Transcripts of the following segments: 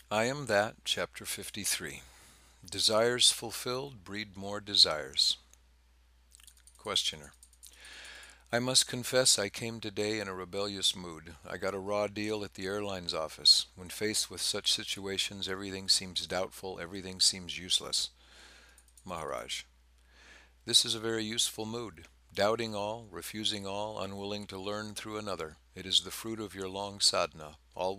I Am That, Chapter 53. Desires fulfilled breed more desires. Questioner. I must confess I came today in a rebellious mood. I got a raw deal at the airline's office. When faced with such situations, everything seems doubtful, everything seems useless. Maharaj. This is a very useful mood. Doubting all, refusing all, unwilling to learn through another. It is the fruit of your long sadhana.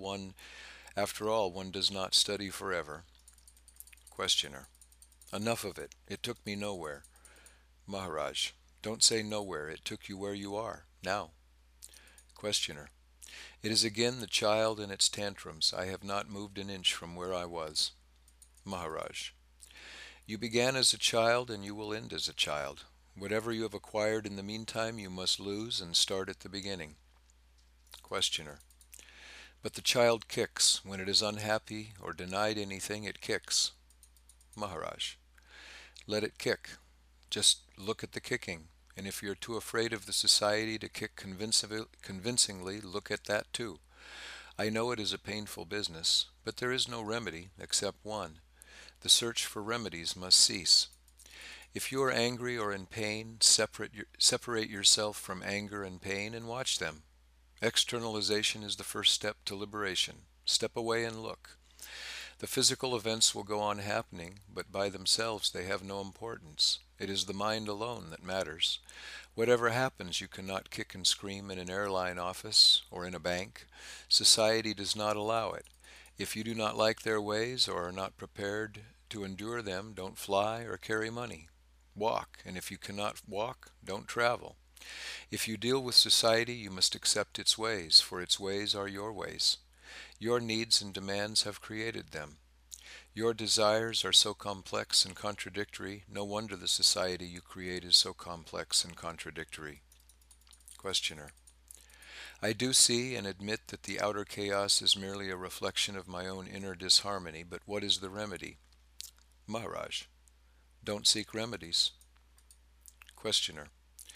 After all, one does not study forever. Questioner. Enough of it. It took me nowhere. Maharaj. Don't say nowhere. It took you where you are, now. Questioner. It is again the child and its tantrums. I have not moved an inch from where I was. Maharaj. You began as a child and you will end as a child. Whatever you have acquired in the meantime you must lose and start at the beginning. Questioner. But the child kicks. When it is unhappy or denied anything, it kicks. Maharaj. Let it kick. Just look at the kicking. And if you're too afraid of the society to kick convincingly, look at that too. I know it is a painful business, but there is no remedy except one. The search for remedies must cease. If you are angry or in pain, separate yourself from anger and pain and watch them. Externalization is the first step to liberation. Step away and look. The physical events will go on happening, but by themselves they have no importance. It is the mind alone that matters. Whatever happens, you cannot kick and scream in an airline office or in a bank. Society does not allow it. If you do not like their ways or are not prepared to endure them, don't fly or carry money. Walk, and if you cannot walk, don't travel. If you deal with society, you must accept its ways, for its ways are your ways. Your needs and demands have created them. Your desires are so complex and contradictory, no wonder the society you create is so complex and contradictory. Questioner. I do see and admit that the outer chaos is merely a reflection of my own inner disharmony, but what is the remedy? Maharaj. Don't seek remedies. Questioner.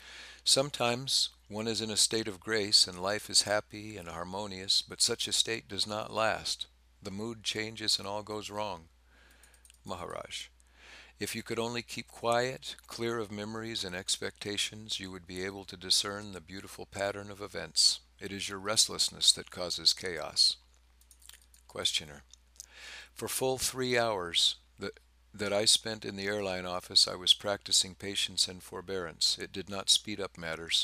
Sometimes one is in a state of grace and life is happy and harmonious, but such a state does not last. The mood changes and all goes wrong. Maharaj. If you could only keep quiet, clear of memories and expectations, you would be able to discern the beautiful pattern of events. It is your restlessness that causes chaos. Questioner. For full 3 hours that I spent in the airline office, I was practicing patience and forbearance. It did not speed up matters.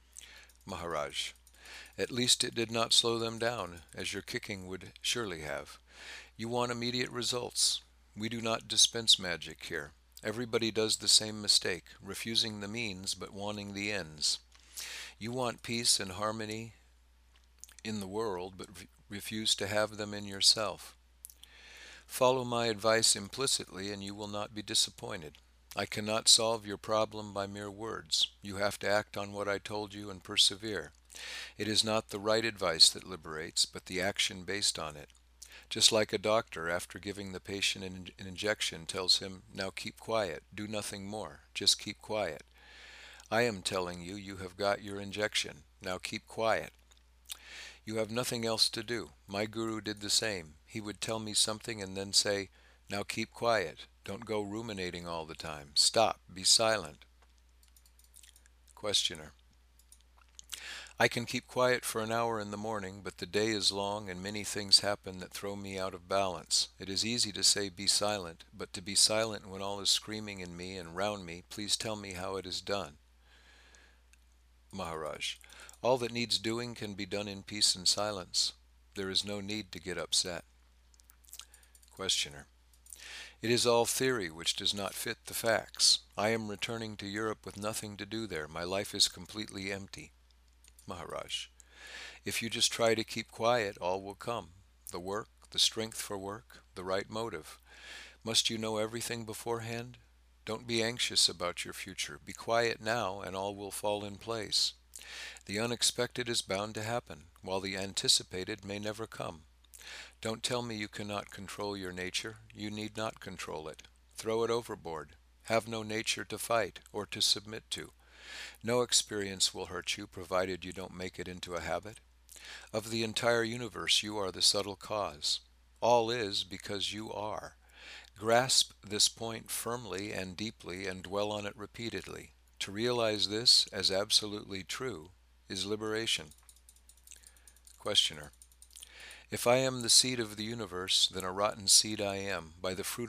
Maharaj. At least it did not slow them down, as your kicking would surely have. You want immediate results. We do not dispense magic here. Everybody does the same mistake, refusing the means but wanting the ends. You want peace and harmony in the world but refuse to have them in yourself. Follow my advice implicitly and you will not be disappointed. I cannot solve your problem by mere words. You have to act on what I told you and persevere. It is not the right advice that liberates, but the action based on it. Just like a doctor, after giving the patient an injection, tells him, now keep quiet, do nothing more, just keep quiet. I am telling you, you have got your injection, now keep quiet. You have nothing else to do. My guru did the same. He would tell me something and then say, now keep quiet, don't go ruminating all the time, stop, be silent. Questioner. I can keep quiet for an hour in the morning, but the day is long and many things happen that throw me out of balance. It is easy to say be silent, but to be silent when all is screaming in me and round me, please tell me how it is done. Maharaj. All that needs doing can be done in peace and silence. There is no need to get upset. Questioner. It is all theory which does not fit the facts. I am returning to Europe with nothing to do there. My life is completely empty. Maharaj. If you just try to keep quiet, all will come. The work, the strength for work, the right motive. Must you know everything beforehand? Don't be anxious about your future. Be quiet now and all will fall in place. The unexpected is bound to happen, while the anticipated may never come. Don't tell me you cannot control your nature. You need not control it. Throw it overboard. Have no nature to fight or to submit to. No experience will hurt you, provided you don't make it into a habit. Of the entire universe, you are the subtle cause. All is because you are. Grasp this point firmly and deeply and dwell on it repeatedly. To realize this as absolutely true is liberation. Questioner. If I am the seed of the universe, then a rotten seed I am. By the fruit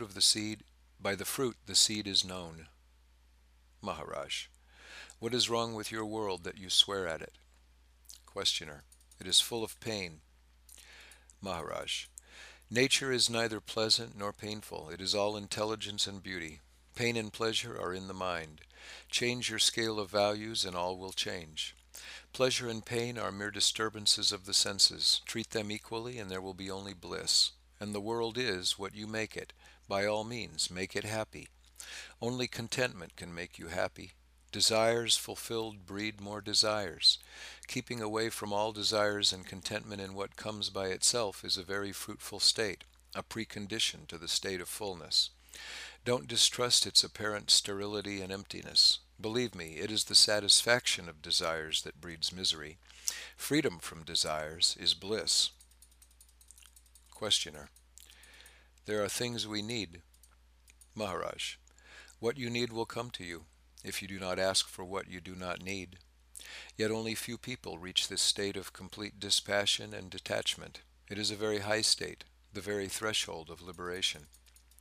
the seed is known. Maharaj. What is wrong with your world that you swear at it? Questioner. It is full of pain. Maharaj. Nature is neither pleasant nor painful. It is all intelligence and beauty. Pain and pleasure are in the mind. Change your scale of values and all will change. Pleasure and pain are mere disturbances of the senses. Treat them equally and there will be only bliss. And the world is what you make it. By all means, make it happy. Only contentment can make you happy. Desires fulfilled breed more desires. Keeping away from all desires and contentment in what comes by itself is a very fruitful state, a precondition to the state of fullness. Don't distrust its apparent sterility and emptiness. Believe me, it is the satisfaction of desires that breeds misery. Freedom from desires is bliss. Questioner. There are things we need. Maharaj. What you need will come to you, if you do not ask for what you do not need. Yet only few people reach this state of complete dispassion and detachment. It is a very high state, the very threshold of liberation.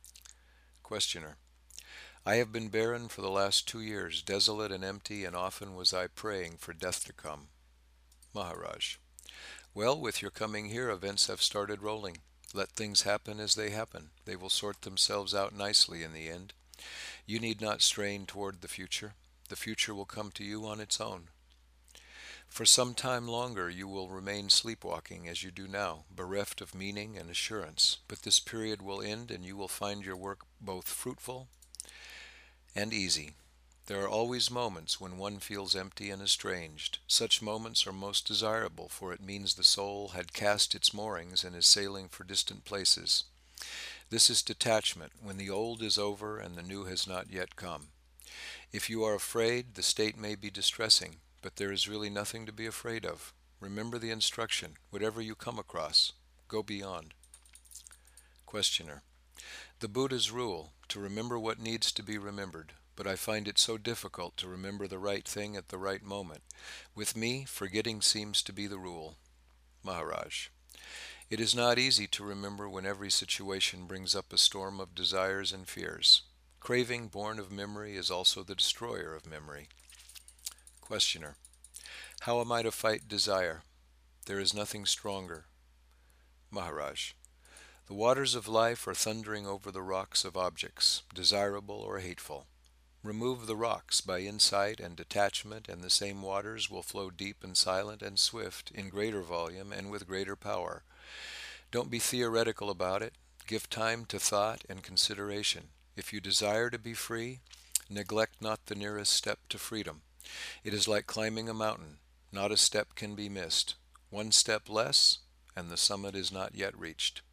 Questioner. I have been barren for the last 2 years, desolate and empty, and often was I praying for death to come. Maharaj. Well, with your coming here, events have started rolling. Let things happen as they happen. They will sort themselves out nicely in the end. You need not strain toward the future. The future will come to you on its own. For some time longer you will remain sleepwalking as you do now, bereft of meaning and assurance. But this period will end and you will find your work both fruitful and easy. There are always moments when one feels empty and estranged. Such moments are most desirable, for it means the soul had cast its moorings and is sailing for distant places. This is detachment, when the old is over and the new has not yet come. If you are afraid, the state may be distressing, but there is really nothing to be afraid of. Remember the instruction, whatever you come across, go beyond. Questioner. The Buddha's rule, to remember what needs to be remembered, but I find it so difficult to remember the right thing at the right moment. With me, forgetting seems to be the rule. Maharaj. It is not easy to remember when every situation brings up a storm of desires and fears. Craving born of memory is also the destroyer of memory. Questioner. How am I to fight desire? There is nothing stronger. Maharaj. The waters of life are thundering over the rocks of objects, desirable or hateful. Remove the rocks by insight and detachment, and the same waters will flow deep and silent and swift, in greater volume and with greater power. Don't be theoretical about it. Give time to thought and consideration. If you desire to be free, neglect not the nearest step to freedom. It is like climbing a mountain. Not a step can be missed. One step less, and the summit is not yet reached.